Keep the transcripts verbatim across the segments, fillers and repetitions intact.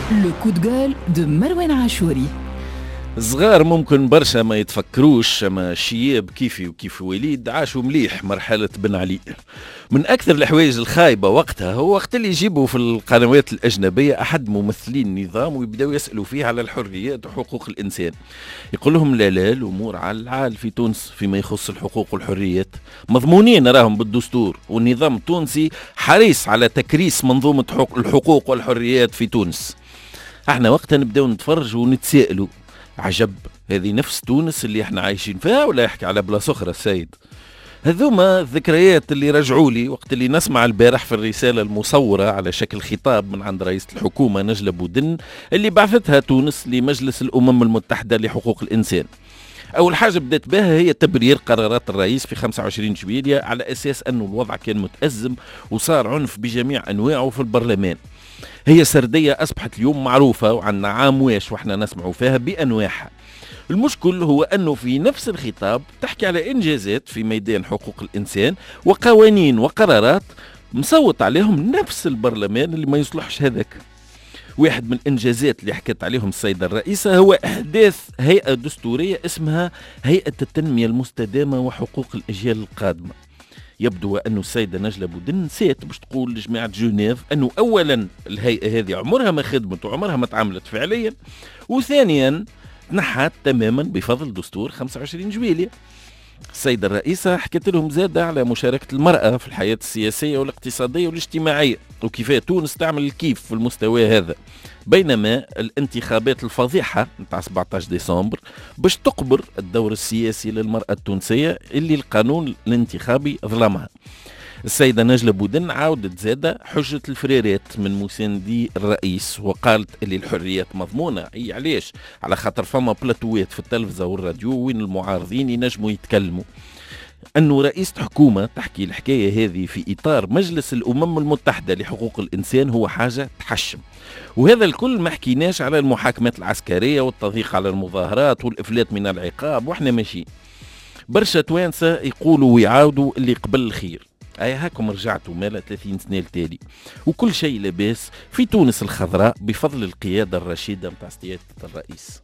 لو كود جول دو مروان عاشوري. صغار ممكن برشا ما يتفكروش، اما شياب كيفي وكيف وليد عاشوا مليح مرحلة بن علي. من اكثر الحوايج الخايبة وقتها هو وقت اللي يجيبوا في القنوات الاجنبية احد ممثلين النظام ويبداو يسألوا فيه على الحريات وحقوق الانسان. يقول لهم لا لا الامور على العال في تونس فيما يخص الحقوق والحريات مضمونين راهم بالدستور، والنظام التونسي حريص على تكريس منظومة الحقوق والحريات في تونس. احنا وقتها نبداو نتفرج ونتسائلوا، عجب هذه نفس تونس اللي احنا عايشين فيها ولا يحكي على بلاصة أخرى السيد؟ هذوما الذكريات اللي رجعوا لي وقت اللي نسمع البارح في الرسالة المصورة على شكل خطاب من عند رئيس الحكومة نجلة بودن اللي بعثتها تونس لمجلس الأمم المتحدة لحقوق الإنسان. أول حاجة بدأت بها هي تبرير قرارات الرئيس في خمسة وعشرين جويلية على أساس أنه الوضع كان متأزم وصار عنف بجميع أنواعه في البرلمان. هي سردية أصبحت اليوم معروفة وعنا عام واش وإحنا نسمعوا فيها بأنواعها. المشكل هو أنه في نفس الخطاب تحكي على إنجازات في ميدان حقوق الإنسان وقوانين وقرارات مصوت عليهم نفس البرلمان اللي ما يصلحش هذاك. واحد من الإنجازات اللي حكت عليهم السيدة الرئيسة هو إحداث هيئة دستورية اسمها هيئة التنمية المستدامة وحقوق الأجيال القادمة. يبدو أنه السيدة نجلة بودن نسيت باش تقول لجماعة جنيف أنه أولا الهيئة هذه عمرها ما خدمت وعمرها ما تعاملت فعليا، وثانيا تنحت تماما بفضل دستور خمسة وعشرين جويلية. السيدة الرئيسة حكت لهم زادة على مشاركة المرأة في الحياة السياسية والاقتصادية والاجتماعية وكيف تونس تعمل الكيف في المستوى هذا، بينما الانتخابات الفضيحة نتاع سبعة عشر ديسمبر باش تقبر الدور السياسي للمرأة التونسية اللي القانون الانتخابي ظلمها. السيدة نجلة بودن عاودت زادة حجة الفريرات من مساندي الرئيس وقالت اللي الحريات مضمونة. اي علاش؟ على خاطر فما بلاتوات في التلفزة والراديو وين المعارضين ينجموا يتكلموا. أنه رئيس حكومة تحكي الحكاية هذه في إطار مجلس الأمم المتحدة لحقوق الإنسان هو حاجة تحشم. وهذا الكل ما حكيناش على المحاكمات العسكرية والتضييق على المظاهرات والإفلات من العقاب وإحنا ماشيين. برشا توانسة يقولوا ويعاودوا اللي قبل الخير. أي هاكم رجعتوا مالا ثلاثين سنة التالي وكل شيء لاباس في تونس الخضراء بفضل القيادة الرشيدة متاع سيادة الرئيس.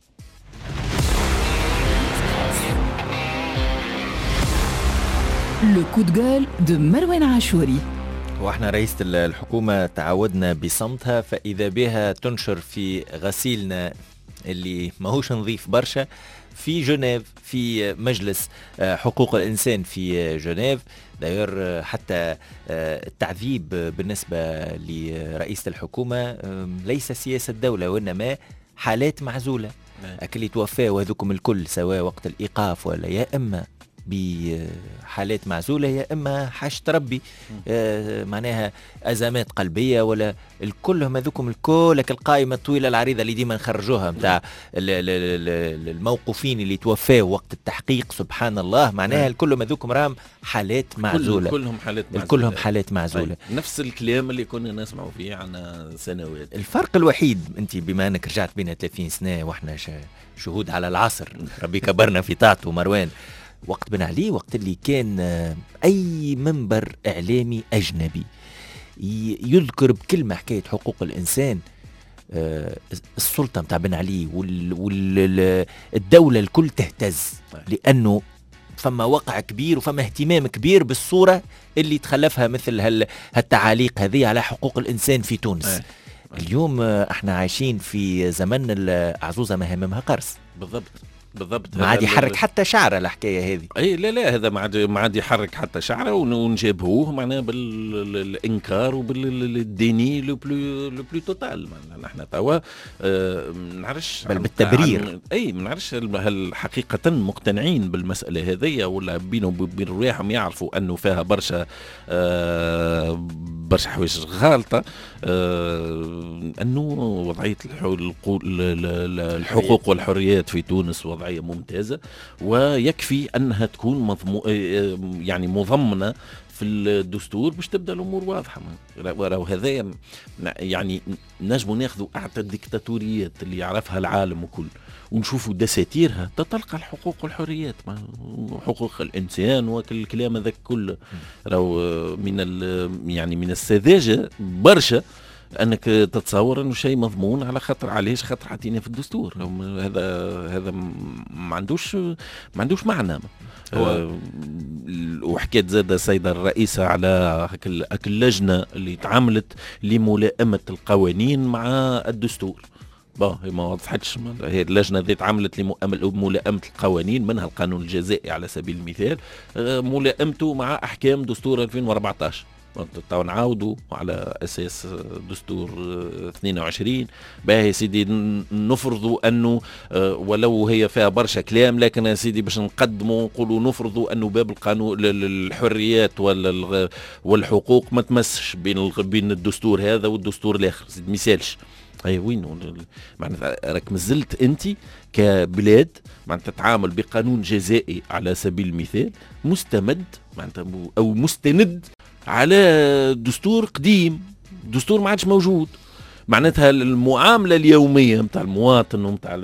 لو كود جول دو مروان عاشوري. واحنا رئيسة الحكومة تعودنا بصمتها، فإذا بها تنشر في غسيلنا اللي ماهوش نظيف برشا في جنيف في مجلس حقوق الإنسان في جنيف. داير حتى التعذيب بالنسبة لرئيسة الحكومة ليس سياسة دولة وإنما حالات معزولة. أكل يتوفى وهذوكم الكل سواء وقت الإيقاف ولا يا إما بحالات معزولة يا إما حاجة ربي آه معناها أزمات قلبية ولا الكلهم هذوكم الكل القائمة الطويلة العريضة اللي ديما نخرجوها متاع الموقوفين اللي توفوا وقت التحقيق سبحان الله معناها الكلهم هذوكم راهم حالات معزولة. كلهم حالات معزولة. الكلهم حالات معزولة. نفس الكلام اللي كنا نسمعوا فيه عنا سنوات. الفرق الوحيد أنت بما أنك رجعت بين ثلاثين سنة وإحنا شهود على العصر ربي كبرنا في طاعته مروان. وقت بن علي وقت اللي كان أي منبر إعلامي أجنبي يذكر بكلمة حكاية حقوق الإنسان السلطة متاع بن علي والدولة الكل تهتز، لأنه فما وقع كبير وفما اهتمام كبير بالصورة اللي تخلفها مثل هالتعاليق هذه على حقوق الإنسان في تونس. اليوم احنا عايشين في زمن العزوزة ما هممها قرص. بالضبط بالضبط. ما عاد يحرك حتى شعره الحكايه هذه. اي لا لا هذا ما عاد ما عاد يحرك حتى شعره ونجابهوه معناه بالانكار وبالديني لو بلو لو بلو توتال. نحن توا آه ما نعرفش بل بالتبرير. اي ما نعرفش هل حقيقه مقتنعين بالمساله هذه ولا بينهم وبين رواحهم يعرفوا انه فيها برشا آه برشا حوايج غالطه. آه انه وضعيه الحقوق والحريات في تونس وضعيه ممتازه ويكفي انها تكون مضمو يعني مضمنه في الدستور باش تبدا الامور واضحه. راهو هذا يعني نجموا ناخذوا اعتى الديكتاتوريات اللي يعرفها العالم وكل ونشوفوا دساتيرها تتلقى الحقوق والحريات حقوق الانسان وكل الكلام هذا كله. راهو من يعني من السذاجه برشا انك تتصور انه شيء مضمون على خاطر علاش خاطر حاطينه في الدستور. هذا هذا ما عندوش ما عندوش معنى. هو وحكيت زاد السيدة الرئيسة على هاك اللجنة اللي تعاملت لملائمة القوانين مع الدستور. با هي ما وضحتش، هي اللجنة ذي تعاملت لملائمة القوانين، منها القانون الجزائي على سبيل المثال، ملائمته مع أحكام دستور ألفين وأربعطاش. تو نعاودوا على اساس دستور اثنين وعشرين. باهي سيدي نفرضوا انه ولو هي فيها برشا كلام، لكن يا سيدي باش نقدموا نقولوا نفرضوا انه باب القانون الحريات والحقوق ما تمسش بين بين الدستور هذا والدستور الاخر. سيدي ما يسالش. اي وين معناتها راك مازلت انت كبلاد معناتها تتعامل بقانون جزائي على سبيل المثال مستمد معناتها او مستند على دستور قديم، دستور ما عادش موجود. معناتها المعامله اليوميه نتاع المواطن ونتاع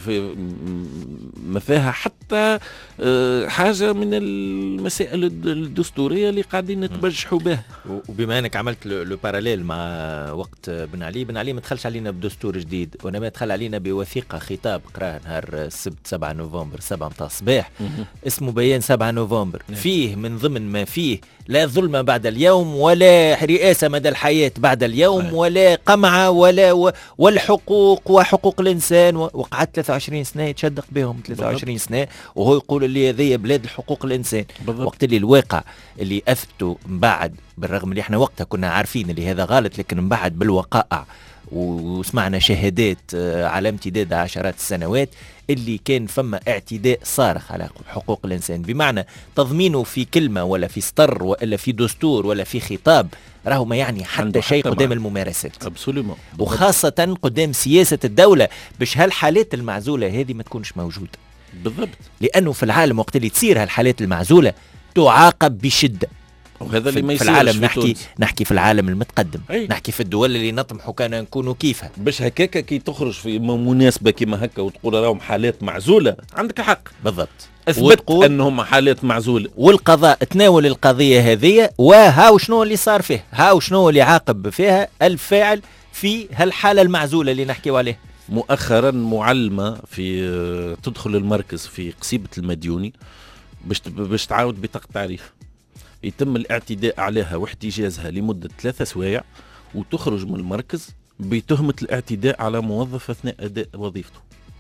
ما فيها حتى حاجه من المسائل الدستوريه اللي قاعدين نتبجحوا بها. وبما انك عملت لو باراليل مع وقت بن علي، بن علي ما دخلش علينا بدستور جديد، وانما دخل علينا بوثيقه خطاب قراه نهار السبت سبعة نوفمبر سبعة متاع الصباح، اسمه بيان سبعة نوفمبر. فيه من ضمن ما فيه لا ظلم بعد اليوم، ولا رئاسه مدى الحياه بعد اليوم، ولا قمعه، ولا والحقوق وحقوق الانسان. وقعدت ثلاثة وعشرين سنه يتشدق بهم ثلاثة وعشرين سنه وهو يقول اللي هذه بلاد الحقوق الانسان. بالضبط. وقت اللي الواقع اللي اثبتوا من بعد، بالرغم اللي احنا وقتها كنا عارفين اللي هذا غلط، لكن من بعد بالوقائع وسمعنا شهادات على امتداد عشرات السنوات اللي كان فما اعتداء صارخ على حقوق الانسان، بمعنى تضمينه في كلمه ولا في سطر ولا في دستور ولا في خطاب راهو ما يعني حتى شيء قدام الممارسات. ابسوليومون. وخاصه قدام سياسه الدوله باش هالحالات المعزوله هذه ما تكونش موجوده. بالضبط. لانه في العالم وقت اللي تصير هالحالات المعزوله تعاقب بشده. وهذا اللي ما في العالم نحكي نحكي في العالم المتقدم. أي. نحكي في الدول اللي نطمحوا كان نكونوا كيفها. باش هكاك كي تخرج في مناسبه كيما هكا وتقول راهم حالات معزوله، عندك حق. بالضبط. اثبت انهم حالات معزوله، والقضاء تناول القضيه هذه وهاو شنو اللي صار فيه، هاو شنو اللي عاقب فيها الفاعل في هالحاله المعزوله اللي نحكيو عليه. مؤخرا معلمه في تدخل المركز في قصيبه المديوني باش باش تعاود بطاقه تعريف، يتم الاعتداء عليها واحتجازها لمدة ثلاثة سوايع، وتخرج من المركز بتهمة الاعتداء على موظف أثناء أداء وظيفته.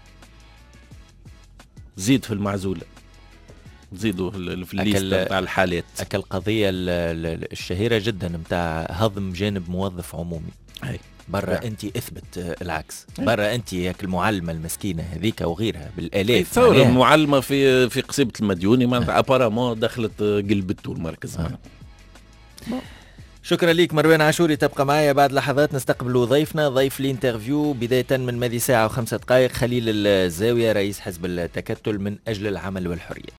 زيد في المعزولة، زيدوا في الليست بتاع الحالات. أكل القضية الشهيرة جدا متاع هضم جانب موظف عمومي. هاي. برا انت اثبت العكس. برا انت ياك المعلمه المسكينه هذيك وغيرها بالالاف. تصور المعلمه في في قصيبه المديوني معناتها ابارامون دخلت قلبته المركز. آه. شكرا ليك مروان عاشوري. تبقى معايا بعد لحظات نستقبل ضيفنا، ضيف الانترفيو بدايه من ماضي ساعه وخمسة دقائق، خليل الزاويه رئيس حزب التكتل من اجل العمل والحريه.